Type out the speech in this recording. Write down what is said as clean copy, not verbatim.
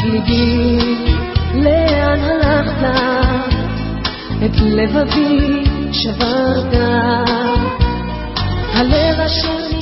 ליבי, לאן הלכת? את לבבי שברת, הלב אשר